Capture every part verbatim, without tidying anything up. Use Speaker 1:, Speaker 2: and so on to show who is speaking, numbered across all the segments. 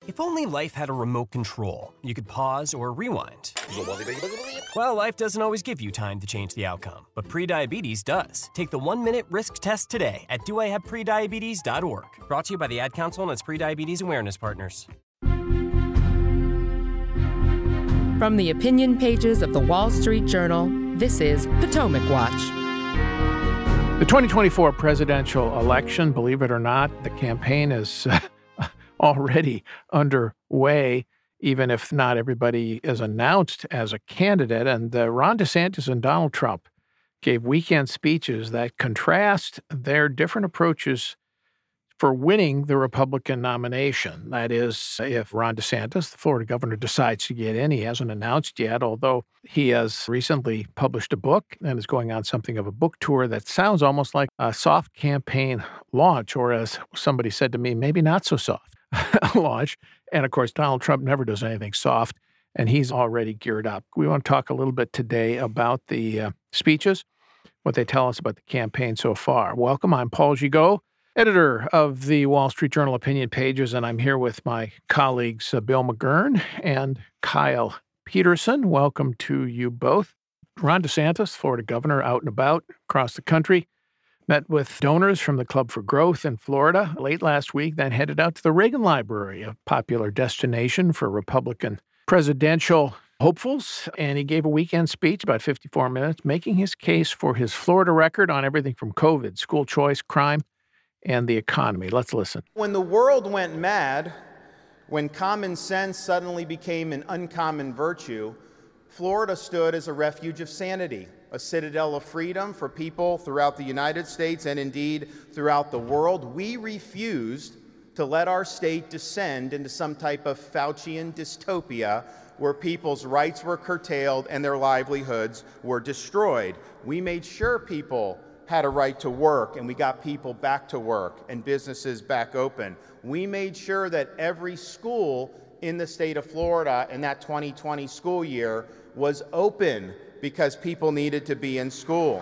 Speaker 1: If only life had a remote control, you could pause or rewind. Well, life doesn't always give you time to change the outcome, but prediabetes does. Take the one-minute risk test today at do I have prediabetes dot org. Brought to you by the Ad Council and its prediabetes awareness partners.
Speaker 2: From the opinion pages of the Wall Street Journal, this is Potomac Watch.
Speaker 3: The twenty twenty-four presidential election, believe it or not, the campaign is already underway, even if not everybody is announced as a candidate. And uh, Ron DeSantis and Donald Trump gave weekend speeches that contrast their different approaches for winning the Republican nomination. That is, if Ron DeSantis, the Florida governor, decides to get in. He hasn't announced yet, although he has recently published a book and is going on something of a book tour that sounds almost like a soft campaign launch, or as somebody said to me, maybe not so soft launch. And of course, Donald Trump never does anything soft, and he's already geared up. We want to talk a little bit today about the uh, speeches, what they tell us about the campaign so far. Welcome. I'm Paul Gigot, editor of the Wall Street Journal opinion pages, and I'm here with my colleagues uh, Bill McGurn and Kyle Peterson. Welcome to you both. Ron DeSantis, Florida governor, out and about across the country, met with donors from the Club for Growth in Florida late last week, then headed out to the Reagan Library, a popular destination for Republican presidential hopefuls. And he gave a weekend speech, about fifty-four minutes, making his case for his Florida record on everything from COVID, school choice, crime, and the economy. Let's listen.
Speaker 4: When the world went mad, when common sense suddenly became an uncommon virtue, Florida stood as a refuge of sanity, a citadel of freedom for people throughout the United States and indeed throughout the world. We refused to let our state descend into some type of Faucian dystopia where people's rights were curtailed and their livelihoods were destroyed. We made sure people had a right to work, and we got people back to work and businesses back open. We made sure that every school in the state of Florida in that twenty twenty school year was open because people needed to be in school.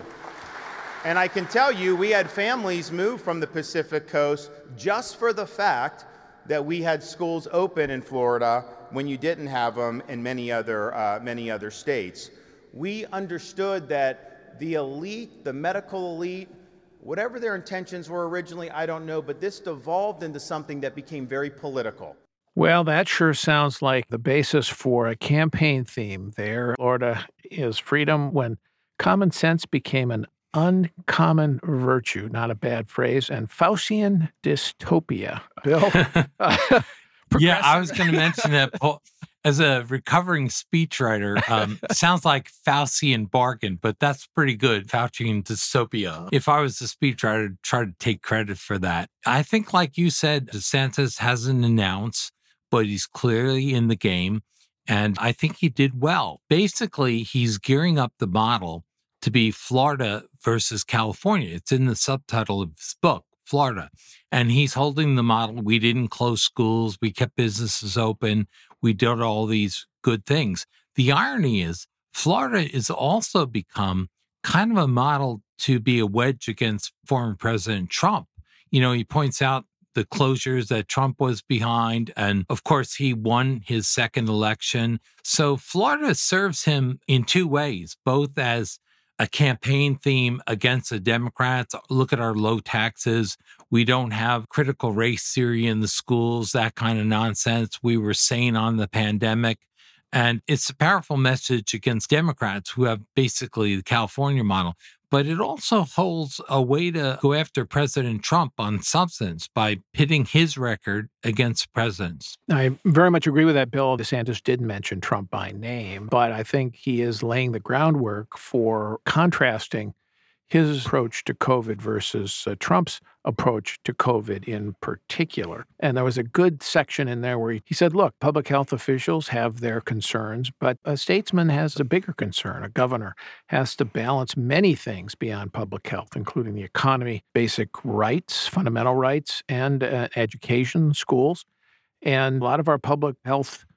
Speaker 4: And I can tell you, we had families move from the Pacific Coast just for the fact that we had schools open in Florida when you didn't have them in many other, uh, many other states. We understood that the elite, the medical elite, whatever their intentions were originally, I don't know, but this devolved into something that became very political.
Speaker 3: Well, that sure sounds like the basis for a campaign theme there. Florida is freedom when common sense became an uncommon virtue, not a bad phrase, and Faucian dystopia. Bill?
Speaker 5: Yeah, I was going to mention that. Paul, as a recovering speechwriter, um, sounds like Faucian bargain, but that's pretty good, Faucian dystopia. If I was a speechwriter, I'd try to take credit for that. I think, like you said, DeSantis hasn't announced, but he's clearly in the game, and I think he did well. Basically, he's gearing up the model to be Florida versus California. It's in the subtitle of his book, Florida. And he's holding the model. We didn't close schools. We kept businesses open. We did all these good things. The irony is Florida has also become kind of a model to be a wedge against former President Trump. You know, he points out the closures that Trump was behind. And of course, he won his second election. So Florida serves him in two ways, both as a campaign theme against the Democrats. Look at our low taxes. We don't have critical race theory in the schools, that kind of nonsense. We were sane on the pandemic. And it's a powerful message against Democrats who have basically the California model. But it also holds a way to go after President Trump on substance by pitting his record against the president's.
Speaker 3: I very much agree with that, Bill. DeSantis did mention Trump by name, but I think he is laying the groundwork for contrasting his approach to COVID versus uh, Trump's approach to COVID in particular. And there was a good section in there where he, he said, look, public health officials have their concerns, but a statesman has a bigger concern. A governor has to balance many things beyond public health, including the economy, basic rights, fundamental rights, and uh, education, schools. And a lot of our public health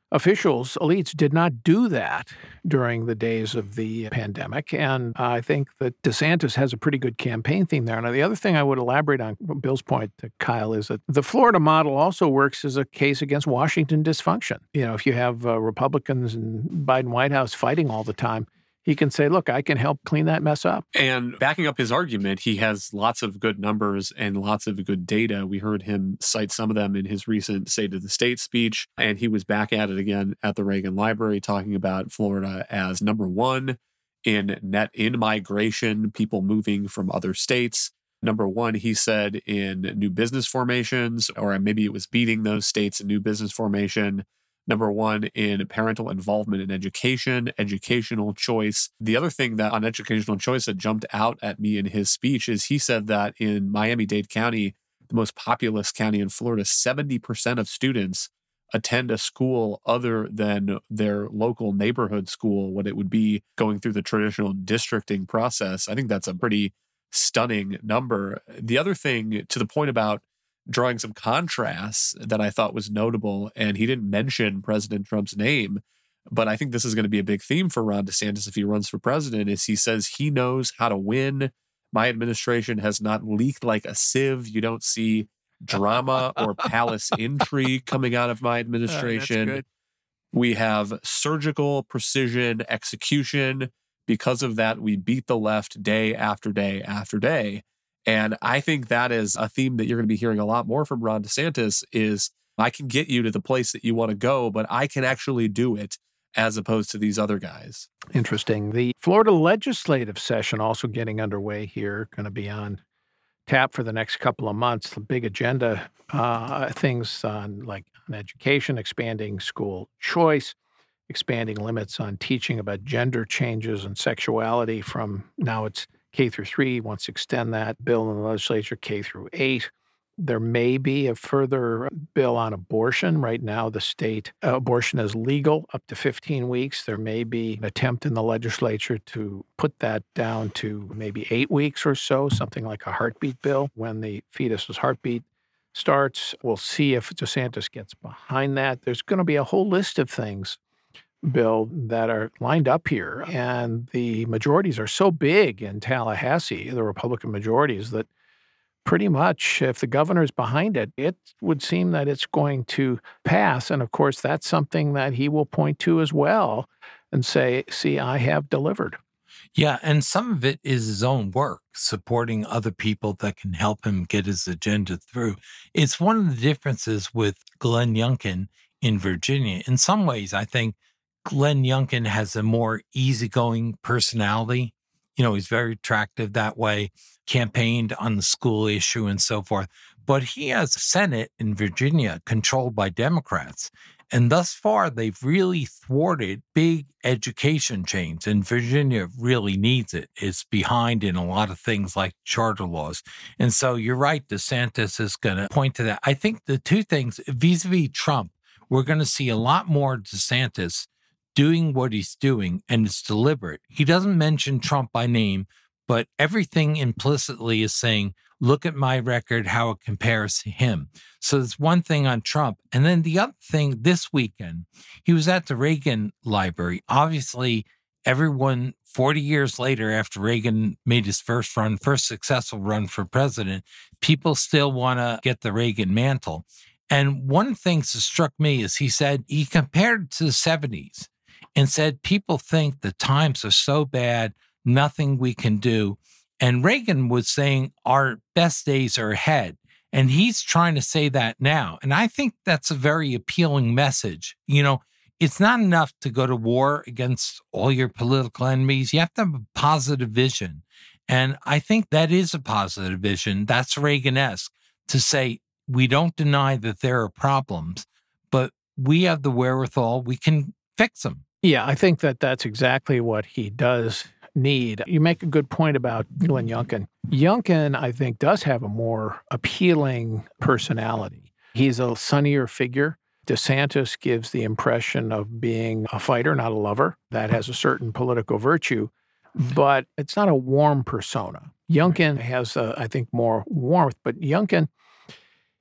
Speaker 3: officials, elites, did not do that during the days of the pandemic. And I think that DeSantis has a pretty good campaign theme there. And the other thing I would elaborate on Bill's point to Kyle is that the Florida model also works as a case against Washington dysfunction. You know, if you have uh, Republicans and Biden White House fighting all the time, he can say, look, I can help clean that mess up.
Speaker 6: And backing up his argument, he has lots of good numbers and lots of good data. We heard him cite some of them in his recent State of the State speech, and he was back at it again at the Reagan Library talking about Florida as number one in net in-migration, people moving from other states. Number one, he said, in new business formations, or maybe it was beating those states in new business formation. Number one in parental involvement in education, educational choice. The other thing that on educational choice that jumped out at me in his speech is he said that in Miami-Dade County, the most populous county in Florida, seventy percent of students attend a school other than their local neighborhood school, what it would be going through the traditional districting process. I think that's a pretty stunning number. The other thing, to the point about drawing some contrasts that I thought was notable, and he didn't mention President Trump's name, but I think this is going to be a big theme for Ron DeSantis if he runs for president, is he says he knows how to win. My administration has not leaked like a sieve. You don't see drama or palace intrigue coming out of my administration. Uh, we have surgical precision execution. Because of that, we beat the left day after day after day. And I think that is a theme that you're going to be hearing a lot more from Ron DeSantis is, I can get you to the place that you want to go, but I can actually do it, as opposed to these other guys.
Speaker 3: Interesting. The Florida legislative session also getting underway here, going to be on tap for the next couple of months. The big agenda uh, things on like on education, expanding school choice, expanding limits on teaching about gender changes and sexuality from now it's K through three, wants to extend that bill in the legislature, K through eight. There may be a further bill on abortion. Right now, the state uh, abortion is legal up to fifteen weeks. There may be an attempt in the legislature to put that down to maybe eight weeks or so, something like a heartbeat bill. When the fetus's heartbeat starts, we'll see if DeSantis gets behind that. There's going to be a whole list of things, Bill, that are lined up here. And the majorities are so big in Tallahassee, the Republican majorities, that pretty much if the governor's behind it, it would seem that it's going to pass. And of course, that's something that he will point to as well and say, see, I have delivered.
Speaker 5: Yeah, and some of it is his own work, supporting other people that can help him get his agenda through. It's one of the differences with Glenn Youngkin in Virginia. In some ways, I think Glenn Youngkin has a more easygoing personality. You know, he's very attractive that way, campaigned on the school issue and so forth. But he has a Senate in Virginia controlled by Democrats. And thus far, they've really thwarted big education change. And Virginia really needs it. It's behind in a lot of things like charter laws. And so you're right, DeSantis is going to point to that. I think the two things, vis-a-vis Trump, we're going to see a lot more DeSantis doing what he's doing, and it's deliberate. He doesn't mention Trump by name, but everything implicitly is saying, look at my record, how it compares to him. So there's one thing on Trump. And then the other thing this weekend, he was at the Reagan Library. Obviously, everyone forty years later, after Reagan made his first run, first successful run for president, people still want to get the Reagan mantle. And one thing that struck me is he said, he compared it to the seventies and said, people think the times are so bad, nothing we can do. And Reagan was saying our best days are ahead. And he's trying to say that now. And I think that's a very appealing message. You know, it's not enough to go to war against all your political enemies. You have to have a positive vision. And I think that is a positive vision. That's Reagan-esque to say, we don't deny that there are problems, but we have the wherewithal, we can fix them.
Speaker 3: Yeah, I think that that's exactly what he does need. You make a good point about Glenn Youngkin. Youngkin, I think, does have a more appealing personality. He's a sunnier figure. DeSantis gives the impression of being a fighter, not a lover. That has a certain political virtue, but it's not a warm persona. Youngkin has, uh, I think, more warmth, but Youngkin,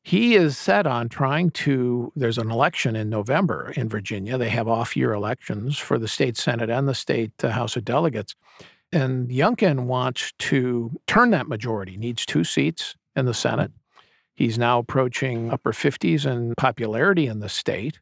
Speaker 3: He is set on trying to, there's an election in November in Virginia. They have off-year elections for the state Senate and the state uh, House of Delegates. And Youngkin wants to turn that majority, needs two seats in the Senate. He's now approaching upper fifties in popularity in the state.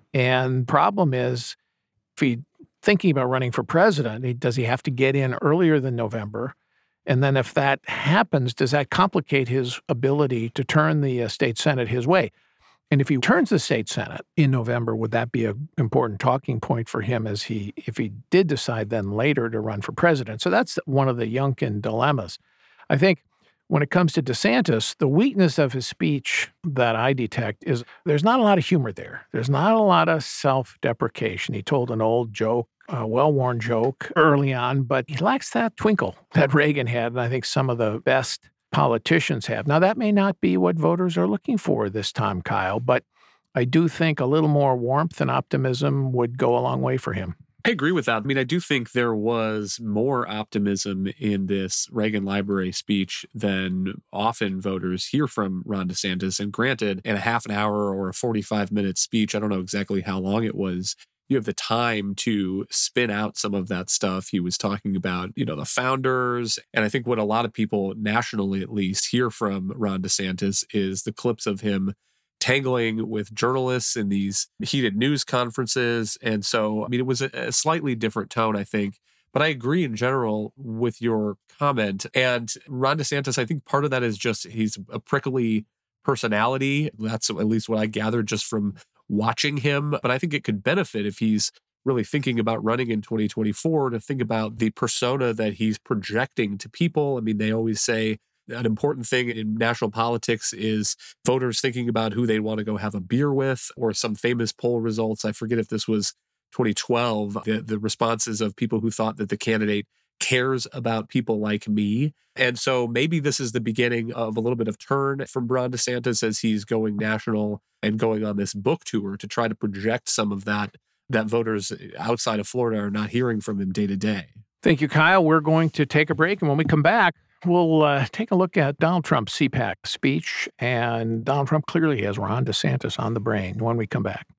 Speaker 3: And problem is, if he's thinking about running for president, does he have to get in earlier than November? And then if that happens, does that complicate his ability to turn the uh, state Senate his way? And if he turns the state Senate in November, would that be an important talking point for him as he, if he did decide then later to run for president? So that's one of the Youngkin dilemmas. I think when it comes to DeSantis, the weakness of his speech that I detect is there's not a lot of humor there. There's not a lot of self-deprecation. He told an old joke, a well-worn joke early on, but he lacks that twinkle that Reagan had, and I think some of the best politicians have. Now, that may not be what voters are looking for this time, Kyle, but I do think a little more warmth and optimism would go a long way for him.
Speaker 6: I agree with that. I mean, I do think there was more optimism in this Reagan Library speech than often voters hear from Ron DeSantis. And granted, in a half an hour or a forty-five minute speech, I don't know exactly how long it was, you have the time to spin out some of that stuff. He was talking about, you know, the founders. And I think what a lot of people nationally, at least, hear from Ron DeSantis is the clips of him tangling with journalists in these heated news conferences. And so, I mean, it was a, a slightly different tone, I think. But I agree in general with your comment. And Ron DeSantis, I think part of that is just he's a prickly personality. That's at least what I gathered just from watching him. But I think it could benefit if he's really thinking about running in twenty twenty-four to think about the persona that he's projecting to people. I mean, they always say an important thing in national politics is voters thinking about who they want to go have a beer with, or some famous poll results. I forget if this was twenty twelve, the, the responses of people who thought that the candidate cares about people like me. And so maybe this is the beginning of a little bit of turn from Ron DeSantis as he's going national and going on this book tour to try to project some of that that voters outside of Florida are not hearing from him day to day.
Speaker 3: Thank you, Kyle. We're going to take a break. And when we come back, we'll uh, take a look at Donald Trump's C PAC speech. And Donald Trump clearly has Ron DeSantis on the brain when we come back.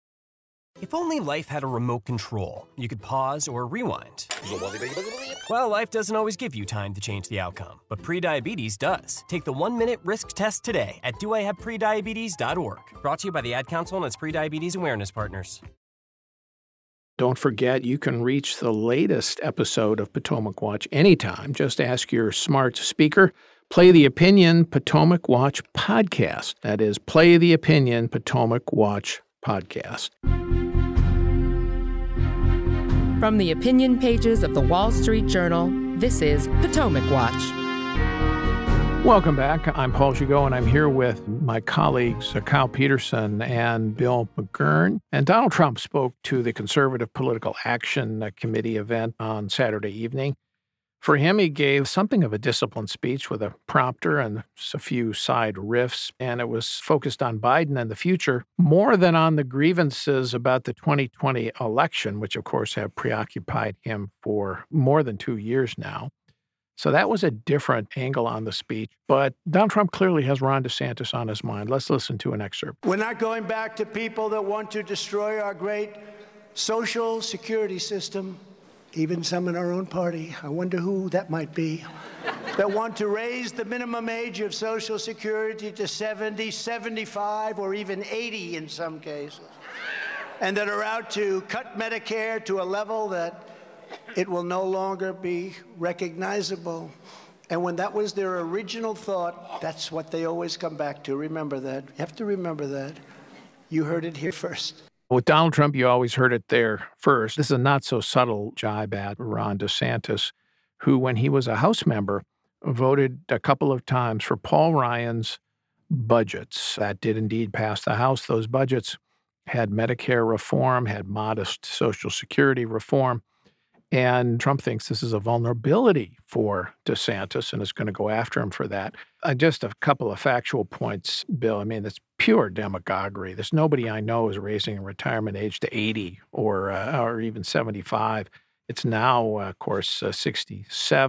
Speaker 1: If only life had a remote control, you could pause or rewind. Well, life doesn't always give you time to change the outcome, but prediabetes does. Take the one-minute risk test today at do I have prediabetes dot org. Brought to you by the Ad Council and its prediabetes awareness partners.
Speaker 3: Don't forget, you can reach the latest episode of Potomac Watch anytime. Just ask your smart speaker, Play the Opinion Potomac Watch Podcast. That is, Play the Opinion Potomac Watch Podcast.
Speaker 2: From the opinion pages of the Wall Street Journal, this is Potomac Watch.
Speaker 3: Welcome back. I'm Paul Gigot, and I'm here with my colleagues, uh, Kyle Peterson and Bill McGurn. And Donald Trump spoke to the Conservative Political Action uh, Committee event on Saturday evening. For him, he gave something of a disciplined speech with a prompter and a few side riffs, and it was focused on Biden and the future more than on the grievances about the twenty twenty election, which, of course, have preoccupied him for more than two years now. So that was a different angle on the speech. But Donald Trump clearly has Ron DeSantis on his mind. Let's listen to an excerpt.
Speaker 7: We're not going back to people that want to destroy our great social security system. Even some in our own party, I wonder who that might be, that want to raise the minimum age of Social Security to seventy, seventy-five, or even eighty in some cases, and that are out to cut Medicare to a level that it will no longer be recognizable. And when that was their original thought, that's what they always come back to. Remember that. You have to remember that. You heard it here first.
Speaker 3: With Donald Trump, you always heard it there first. This is a not-so-subtle jibe at Ron DeSantis, who, when he was a House member, voted a couple of times for Paul Ryan's budgets. That did indeed pass the House. Those budgets had Medicare reform, had modest Social Security reform. And Trump thinks this is a vulnerability for DeSantis and is going to go after him for that. Uh, just a couple of factual points, Bill. I mean, it's pure demagoguery. There's nobody I know is raising a retirement age to eighty or uh, or even seventy-five. It's now, uh, of course, uh, sixty-seven.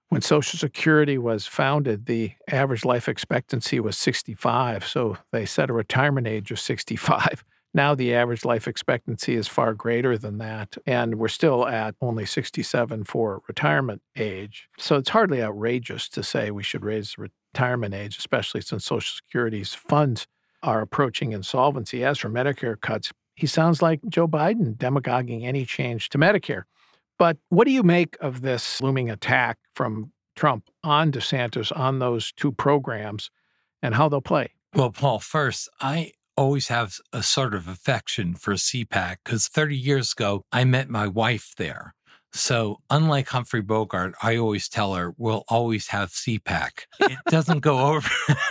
Speaker 3: When Social Security was founded, the average life expectancy was sixty-five, so they set a retirement age of sixty-five. Now the average life expectancy is far greater than that, and we're still at only sixty-seven for retirement age. So it's hardly outrageous to say we should raise the retirement age, especially since Social Security's funds are approaching insolvency. As for Medicare cuts, he sounds like Joe Biden demagoguing any change to Medicare. But what do you make of this looming attack from Trump on DeSantis on those two programs and how they'll play?
Speaker 5: Well, Paul, first, I always have a sort of affection for C PAC because thirty years ago, I met my wife there. So unlike Humphrey Bogart, I always tell her we'll always have C PAC. It doesn't go over.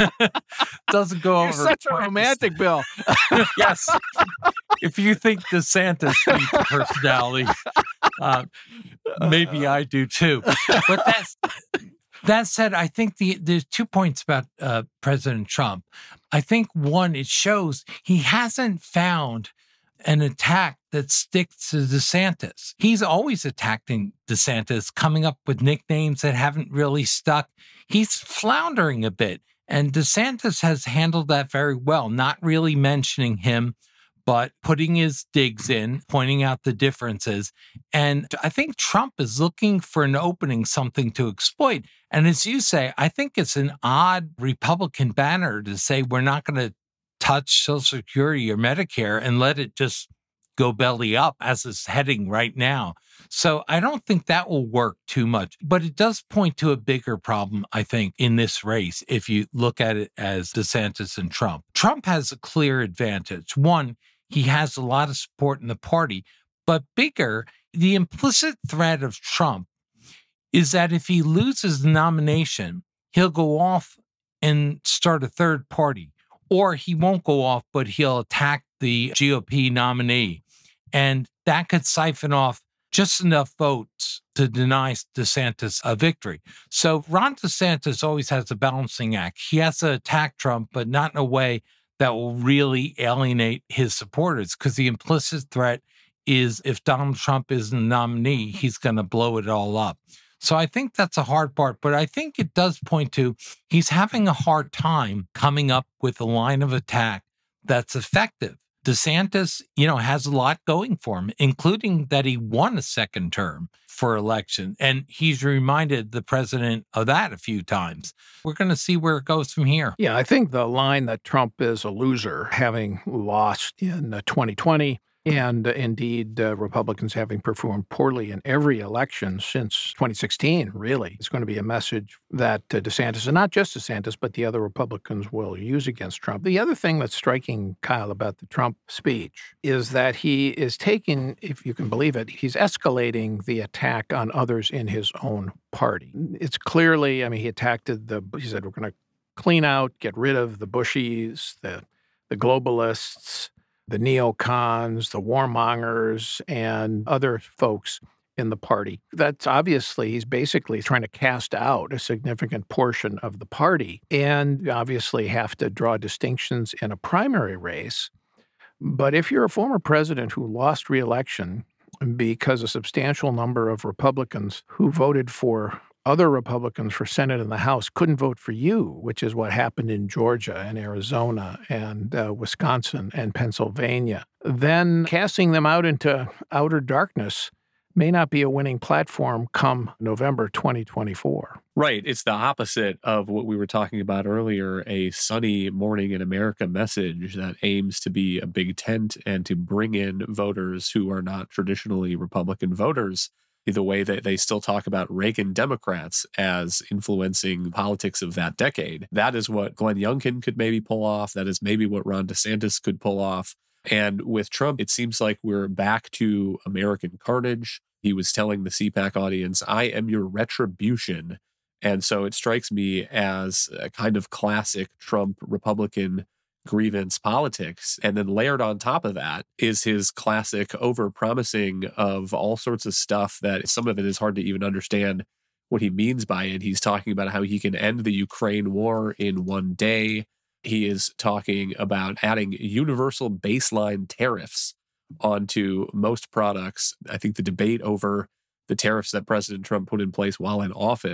Speaker 5: doesn't go
Speaker 3: You're
Speaker 5: over.
Speaker 3: Such a romantic, Bill.
Speaker 5: Yes. If you think DeSantis needs a personality, uh, maybe I do too. But that's that said, I think the there's two points about uh, President Trump. I think one, it shows he hasn't found an attack that sticks to DeSantis. He's always attacking DeSantis, coming up with nicknames that haven't really stuck. He's floundering a bit, and DeSantis has handled that very well, not really mentioning him, but putting his digs in, pointing out the differences. And I think Trump is looking for an opening, something to exploit. And as you say, I think it's an odd Republican banner to say we're not going to touch Social Security or Medicare and let it just go belly up as it's heading right now. So I don't think that will work too much. But it does point to a bigger problem, I think, in this race, if you look at it as DeSantis and Trump. Trump has a clear advantage. One, he has a lot of support in the party. But bigger, the implicit threat of Trump is that if he loses the nomination, he'll go off and start a third party. Or he won't go off, but he'll attack the G O P nominee. And that could siphon off just enough votes to deny DeSantis a victory. So Ron DeSantis always has a balancing act. He has to attack Trump, but not in a way that will really alienate his supporters, because the implicit threat is if Donald Trump is the nominee, he's going to blow it all up. So I think that's a hard part, but I think it does point to he's having a hard time coming up with a line of attack that's effective. DeSantis, you know, has a lot going for him, including that he won a second term for election. And he's reminded the president of that a few times. We're going to see where it goes from here.
Speaker 3: Yeah, I think the line that Trump is a loser, having lost in uh, twenty twenty, and uh, indeed uh, Republicans having performed poorly in every election since twenty sixteen, really, it's going to be a message that uh, DeSantis, and not just DeSantis, but the other Republicans will use against Trump. The other thing that's striking, Kyle, about the Trump speech is that he is taking, if you can believe it, he's escalating the attack on others in his own party. It's clearly, I mean, he attacked the, he said, we're going to clean out, get rid of the Bushies, the the globalists, the neocons, the warmongers, and other folks in the party. That's obviously, he's basically trying to cast out a significant portion of the party, and obviously have to draw distinctions in a primary race. But if you're a former president who lost re-election because a substantial number of Republicans who voted for other Republicans for Senate and the House couldn't vote for you, which is what happened in Georgia and Arizona and uh, Wisconsin and Pennsylvania, then casting them out into outer darkness may not be a winning platform come November twenty twenty-four.
Speaker 6: Right. It's the opposite of what we were talking about earlier, a sunny morning in America message that aims to be a big tent and to bring in voters who are not traditionally Republican voters. The way that they still talk about Reagan Democrats as influencing politics of that decade. That is what Glenn Youngkin could maybe pull off. That is maybe what Ron DeSantis could pull off. And with Trump, it seems like we're back to American carnage. He was telling the C PAC audience, I am your retribution. And so it strikes me as a kind of classic Trump Republican grievance politics. And then layered on top of that is his classic overpromising of all sorts of stuff that some of it is hard to even understand what he means by it. He's talking about how he can end the Ukraine war in one day. He is talking about adding universal baseline tariffs onto most products. I think the debate over the tariffs that President Trump put in place while in office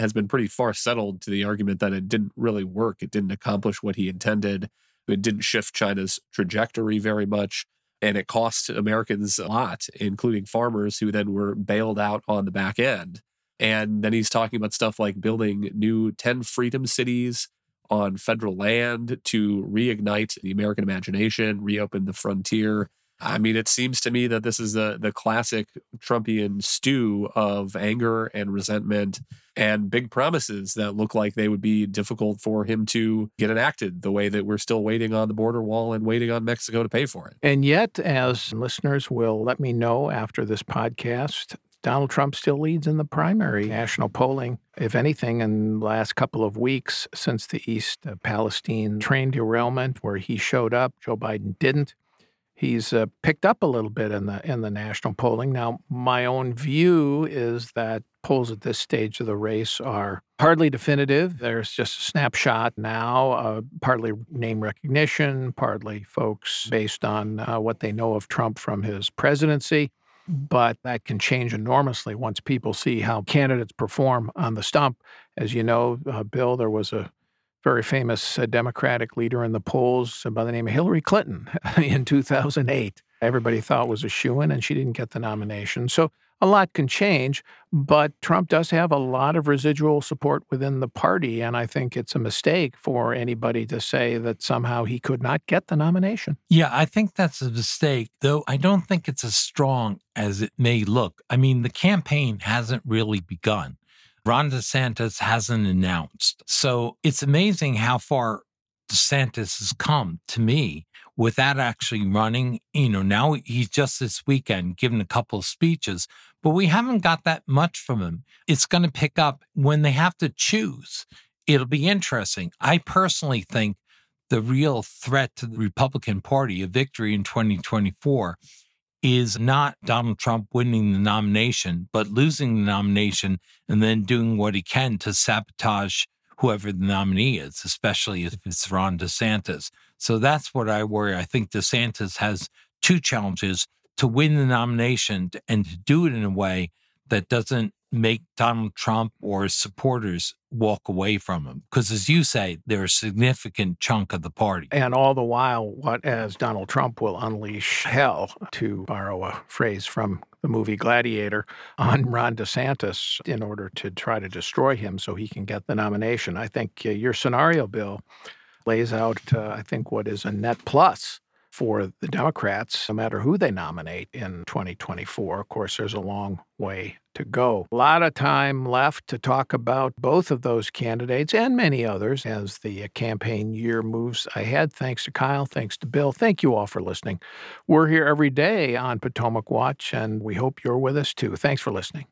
Speaker 6: has been pretty far settled to the argument that it didn't really work. It didn't accomplish what he intended. It didn't shift China's trajectory very much. And it cost Americans a lot, including farmers who then were bailed out on the back end. And then he's talking about stuff like building new ten freedom cities on federal land to reignite the American imagination, reopen the frontier. I mean, it seems to me that this is the, the classic Trumpian stew of anger and resentment and big promises that look like they would be difficult for him to get enacted, the way that we're still waiting on the border wall and waiting on Mexico to pay for it.
Speaker 3: And yet, as listeners will let me know after this podcast, Donald Trump still leads in the primary national polling. If anything, in the last couple of weeks since the East Palestine train derailment where he showed up, Joe Biden didn't. He's uh, picked up a little bit in the in the national polling. Now, my own view is that polls at this stage of the race are hardly definitive. There's just a snapshot now, uh, partly name recognition, partly folks based on uh, what they know of Trump from his presidency. But that can change enormously once people see how candidates perform on the stump. As you know, uh, Bill, there was a very famous uh, Democratic leader in the polls by the name of Hillary Clinton in two thousand eight. Everybody thought was a shoo-in, and she didn't get the nomination. So a lot can change, but Trump does have a lot of residual support within the party, and I think it's a mistake for anybody to say that somehow he could not get the nomination.
Speaker 5: Yeah, I think that's a mistake, though I don't think it's as strong as it may look. I mean, the campaign hasn't really begun. Ron DeSantis hasn't announced. So it's amazing how far DeSantis has come, to me, without actually running. You know, now he's just this weekend given a couple of speeches, but we haven't got that much from him. It's going to pick up when they have to choose. It'll be interesting. I personally think the real threat to the Republican Party, a victory in twenty twenty-four, is not Donald Trump winning the nomination, but losing the nomination and then doing what he can to sabotage whoever the nominee is, especially if it's Ron DeSantis. So that's what I worry. I think DeSantis has two challenges: to win the nomination and to do it in a way that doesn't make Donald Trump or his supporters walk away from him. Because as you say, they're a significant chunk of the party.
Speaker 3: And all the while, what as Donald Trump will unleash hell, to borrow a phrase from the movie Gladiator, on Ron DeSantis in order to try to destroy him so he can get the nomination. I think uh, your scenario, Bill, lays out, uh, I think, what is a net plus for the Democrats, no matter who they nominate in twenty twenty-four. Of course, there's a long way to go. A lot of time left to talk about both of those candidates and many others as the campaign year moves ahead. Thanks to Kyle. Thanks to Bill. Thank you all for listening. We're here every day on Potomac Watch, and we hope you're with us too. Thanks for listening.